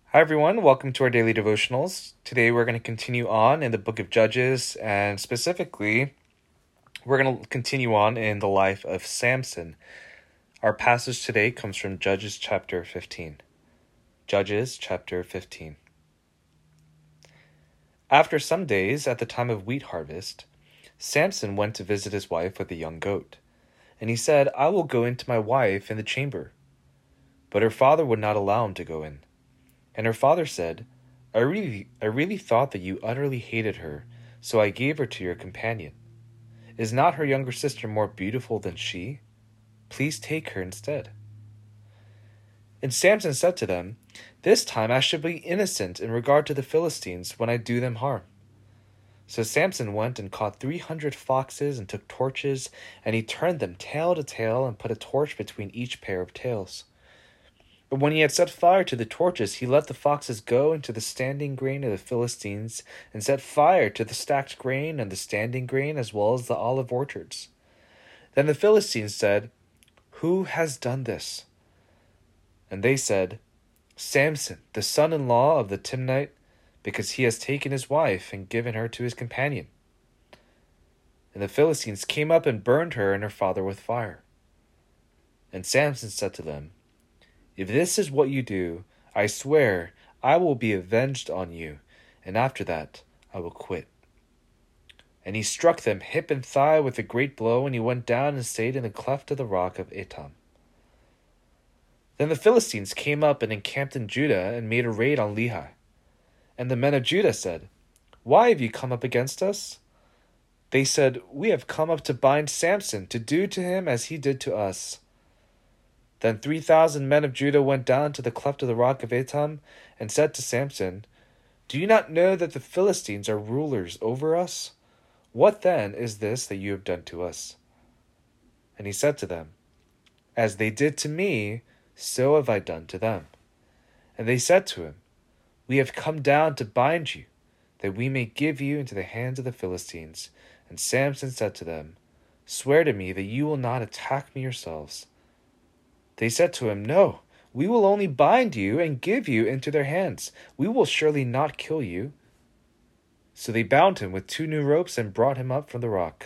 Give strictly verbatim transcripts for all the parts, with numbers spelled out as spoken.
Hi, everyone. Welcome to our daily devotionals. Today, we're going to continue on in the book of Judges, and specifically, we're going to continue on in the life of Samson. Our passage today comes from Judges chapter fifteen. Judges chapter fifteen. After some days, at the time of wheat harvest, Samson went to visit his wife with a young goat. And he said, "I will go into my wife in the chamber." But her father would not allow him to go in. And her father said, I really, I really thought that you utterly hated her, so I gave her to your companion. Is not her younger sister more beautiful than she? Please take her instead. And Samson said to them, This time I shall be innocent in regard to the Philistines when I do them harm. So Samson went and caught three hundred foxes and took torches, and he turned them tail to tail and put a torch between each pair of tails. But when he had set fire to the torches, he let the foxes go into the standing grain of the Philistines, and set fire to the stacked grain and the standing grain, as well as the olive orchards. Then the Philistines said, Who has done this? And they said, Samson, the son-in-law of the Timnite, because he has taken his wife and given her to his companion. And the Philistines came up and burned her and her father with fire. And Samson said to them, If this is what you do, I swear I will be avenged on you, and after that I will quit. And he struck them hip and thigh with a great blow, and he went down and stayed in the cleft of the rock of Etam. Then the Philistines came up and encamped in Judah and made a raid on Lehi. And the men of Judah said, Why have you come up against us? They said, We have come up to bind Samson, to do to him as he did to us. Then three thousand men of Judah went down to the cleft of the rock of Etam and said to Samson, Do you not know that the Philistines are rulers over us? What then is this that you have done to us? And he said to them, As they did to me, so have I done to them. And they said to him, We have come down to bind you, that we may give you into the hands of the Philistines. And Samson said to them, Swear to me that you will not attack me yourselves. They said to him, No, we will only bind you and give you into their hands. We will surely not kill you. So they bound him with two new ropes and brought him up from the rock.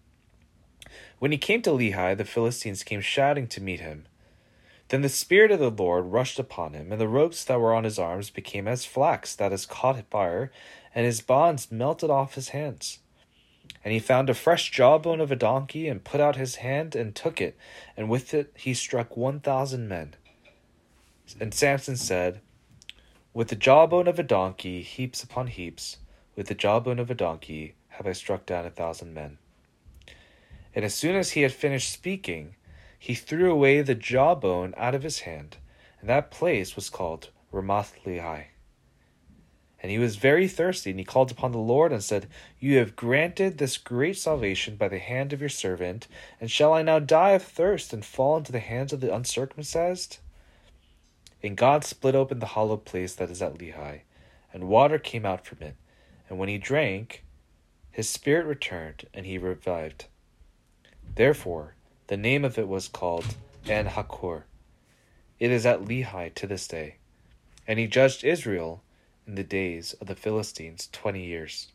When he came to Lehi, the Philistines came shouting to meet him. Then the Spirit of the Lord rushed upon him, and the ropes that were on his arms became as flax that has caught fire, and his bonds melted off his hands. And he found a fresh jawbone of a donkey, and put out his hand and took it, and with it he struck one thousand men. And Samson said, With the jawbone of a donkey, heaps upon heaps, with the jawbone of a donkey have I struck down a thousand men. And as soon as he had finished speaking, he threw away the jawbone out of his hand, and that place was called Ramath Lehi. And he was very thirsty, and he called upon the Lord and said, You have granted this great salvation by the hand of your servant, and shall I now die of thirst and fall into the hands of the uncircumcised? And God split open the hollow place that is at Lehi, and water came out from it. And when he drank, his spirit returned, and he revived. Therefore, the name of it was called En Hakor. It is at Lehi to this day. And he judged Israel in the days of the Philistines twenty years.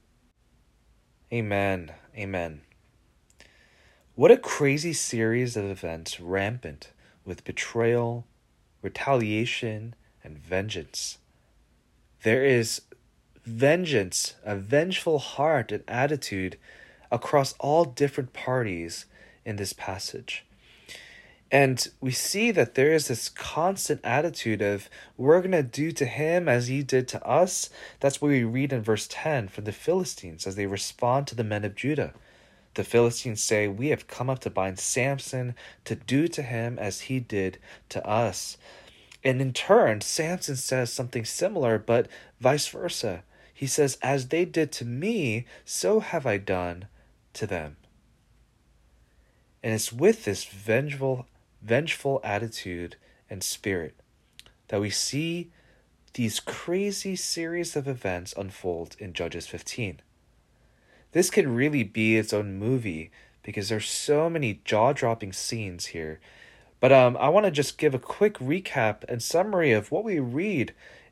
Amen. Amen. What a crazy series of events rampant with betrayal, retaliation, and vengeance. There is vengeance, a vengeful heart and attitude across all different parties in this passage. And we see that there is this constant attitude of, we're going to do to him as he did to us. That's what we read in verse ten from the Philistines as they respond to the men of Judah. The Philistines say, We have come up to bind Samson, to do to him as he did to us. And in turn, Samson says something similar, but vice versa. He says, As they did to me, so have I done to them. And it's with this vengeful vengeful attitude and spirit that we see these crazy series of events unfold in Judges fifteen. This could really be its own movie because there's so many jaw-dropping scenes here. But um, I want to just give a quick recap and summary of what we read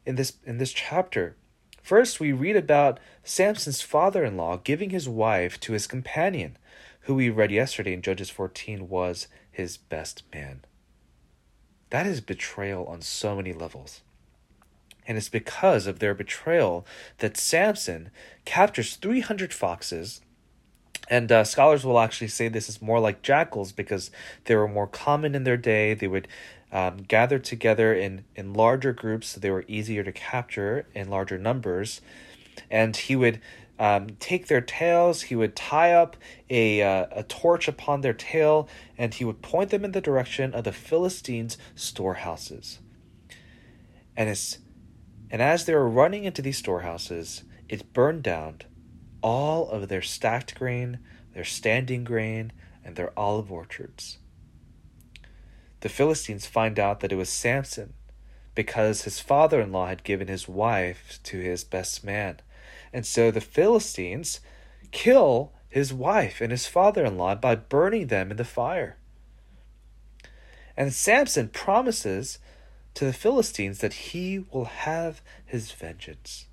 in this in this chapter. First, we read about Samson's father-in-law giving his wife to his companion, who we read yesterday in Judges fourteen was his best man. That is betrayal on so many levels. And it's because of their betrayal that Samson captures three hundred foxes. And uh, scholars will actually say this is more like jackals because they were more common in their day. They would um, gather together in, in larger groups, so they were easier to capture in larger numbers. And he would um, take their tails, he would tie up a, uh, a torch upon their tail, and he would point them in the direction of the Philistines' storehouses. And it's And as they were running into these storehouses, it burned down all of their stacked grain, their standing grain, and their olive orchards. The Philistines find out that it was Samson because his father-in-law had given his wife to his best man. And so the Philistines kill his wife and his father-in-law by burning them in the fire. And Samson promises to the Philistines that he will have his vengeance.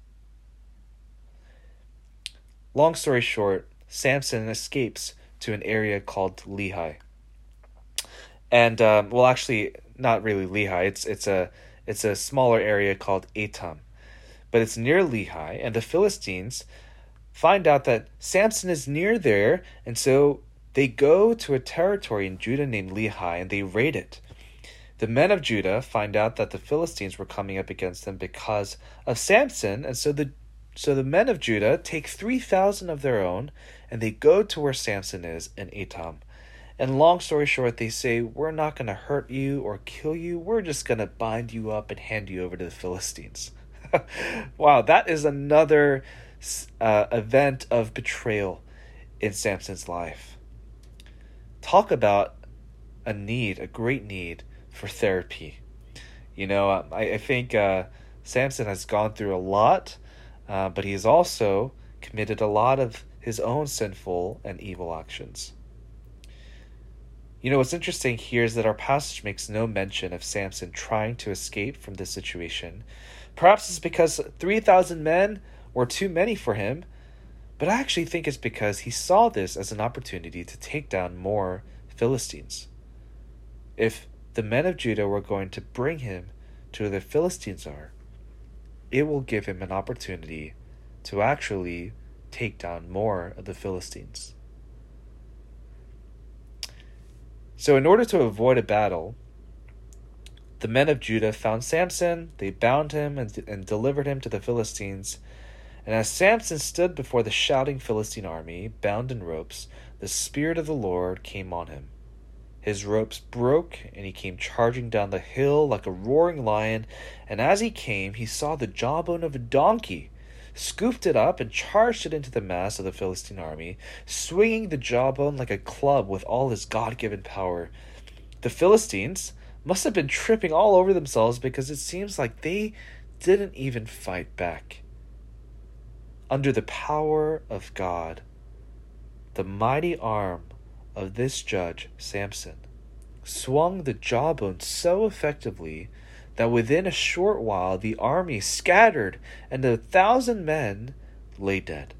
Long story short, Samson escapes to an area called Lehi. And, um, well, actually, not really Lehi. It's it's a it's a smaller area called Etam. But it's near Lehi, and the Philistines find out that Samson is near there, and so they go to a territory in Judah named Lehi, and they raid it. The men of Judah find out that the Philistines were coming up against them because of Samson, and so the so the men of Judah take three thousand of their own, and they go to where Samson is in Etam. And long story short, they say, we're not going to hurt you or kill you, we're just going to bind you up and hand you over to the Philistines. Wow, that is another uh, event of betrayal in Samson's life. Talk about a need, a great need for therapy. You know, I, I think uh, Samson has gone through a lot, uh, but he's also committed a lot of his own sinful and evil actions. You know, what's interesting here is that our passage makes no mention of Samson trying to escape from this situation. Perhaps it's because three thousand men were too many for him, but I actually think it's because he saw this as an opportunity to take down more Philistines. If the men of Judah were going to bring him to where the Philistines are, it will give him an opportunity to actually take down more of the Philistines. So in order to avoid a battle, the men of Judah found Samson, they bound him and, and delivered him to the Philistines. And as Samson stood before the shouting Philistine army, bound in ropes, the Spirit of the Lord came on him. His ropes broke, and he came charging down the hill like a roaring lion. And as he came, he saw the jawbone of a donkey, scooped it up, and charged it into the mass of the Philistine army, swinging the jawbone like a club with all his God-given power. The Philistines must have been tripping all over themselves because it seems like they didn't even fight back. Under the power of God, the mighty arm of this judge, Samson, swung the jawbone so effectively that within a short while the army scattered and a thousand men lay dead.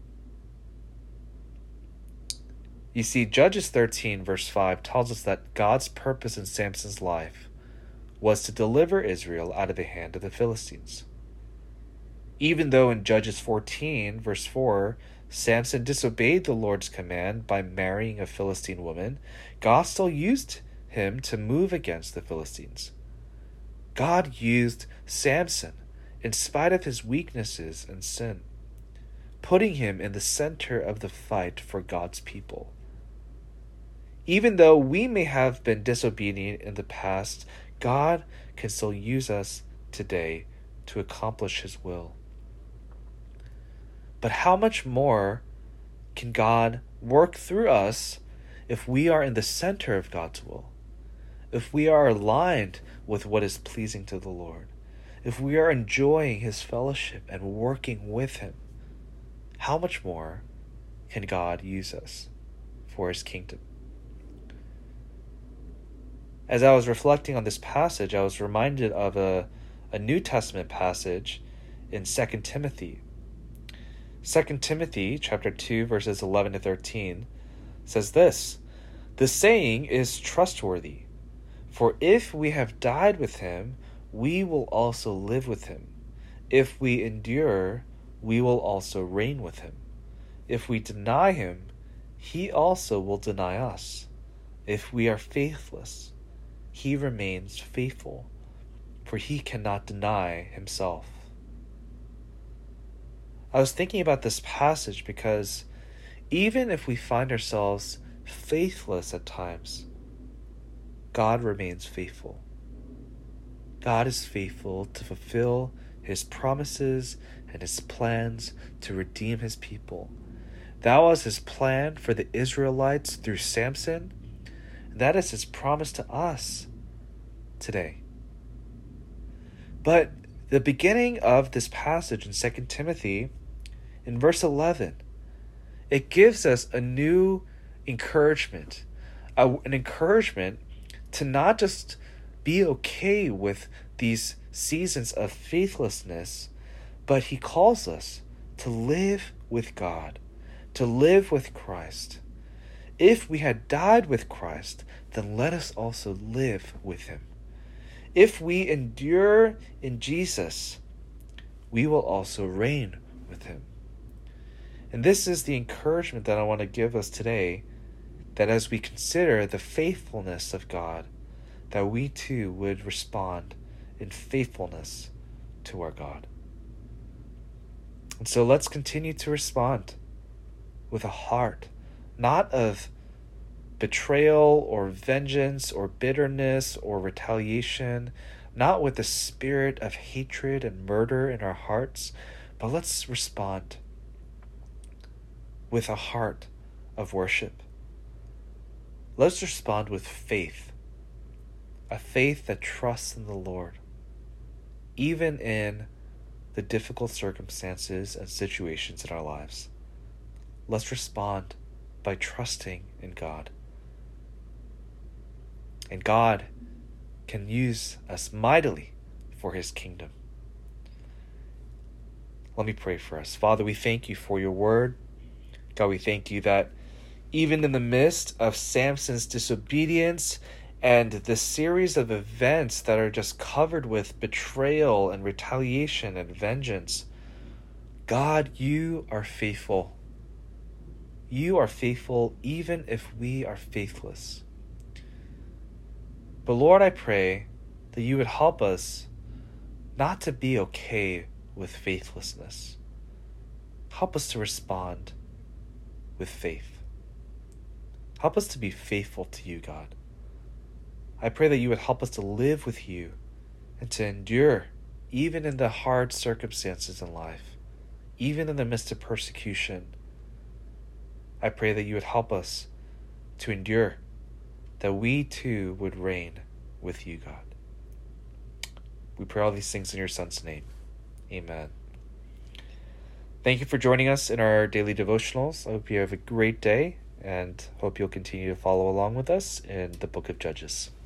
You see, Judges thirteen verse five tells us that God's purpose in Samson's life was to deliver Israel out of the hand of the Philistines. Even though in Judges fourteen verse four, Samson disobeyed the Lord's command by marrying a Philistine woman, God still used him to move against the Philistines. God used Samson in spite of his weaknesses and sin, putting him in the center of the fight for God's people. Even though we may have been disobedient in the past, God can still use us today to accomplish his will. But how much more can God work through us if we are in the center of God's will? If we are aligned with what is pleasing to the Lord? If we are enjoying his fellowship and working with him? How much more can God use us for his kingdom? As I was reflecting on this passage, I was reminded of a a New Testament passage in Second Timothy. Second Timothy chapter two, verses eleven to thirteen says this, "The saying is trustworthy, for if we have died with him, we will also live with him. If we endure, we will also reign with him. If we deny him, he also will deny us. If we are faithless, he remains faithful, for he cannot deny himself." I was thinking about this passage because even if we find ourselves faithless at times, God remains faithful. God is faithful to fulfill his promises and his plans to redeem his people. That was his plan for the Israelites through Samson. And that is his promise to us today. But the beginning of this passage in Second Timothy, in verse eleven, it gives us a new encouragement, a, an encouragement to not just be okay with these seasons of faithlessness, but he calls us to live with God, to live with Christ. If we had died with Christ, then let us also live with him. If we endure in Jesus, we will also reign with him. And this is the encouragement that I want to give us today, that as we consider the faithfulness of God, that we too would respond in faithfulness to our God. And so let's continue to respond with a heart, not of betrayal or vengeance or bitterness or retaliation, not with the spirit of hatred and murder in our hearts, but let's respond with a heart of worship. Let's respond with faith, a faith that trusts in the Lord, even in the difficult circumstances and situations in our lives. Let's respond by trusting in God. And God can use us mightily for his kingdom. Let me pray for us. Father, we thank you for your word. God, we thank you that even in the midst of Samson's disobedience and the series of events that are just covered with betrayal and retaliation and vengeance, God, you are faithful. You are faithful even if we are faithless. But Lord, I pray that you would help us not to be okay with faithlessness. Help us to respond with faith. Help us to be faithful to you, God. I pray that you would help us to live with you and to endure even in the hard circumstances in life, even in the midst of persecution. I pray that you would help us to endure, that we too would reign with you, God. We pray all these things in your Son's name. Amen. Thank you for joining us in our daily devotionals. I hope you have a great day and hope you'll continue to follow along with us in the book of Judges.